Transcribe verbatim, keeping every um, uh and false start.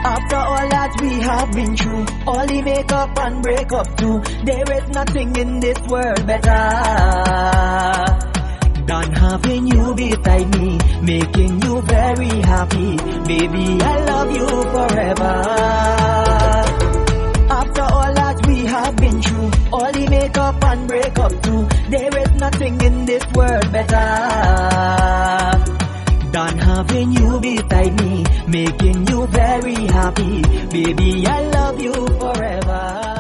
After all that we have been through, all the makeup and breakup too, there is nothing in this world better than having you beside me, making you very happy. Baby, I love you forever. After all that we have been through, all the makeup and breakup too, there is nothing in this world better than having you beside me, making you very happy. Baby, I love you forever.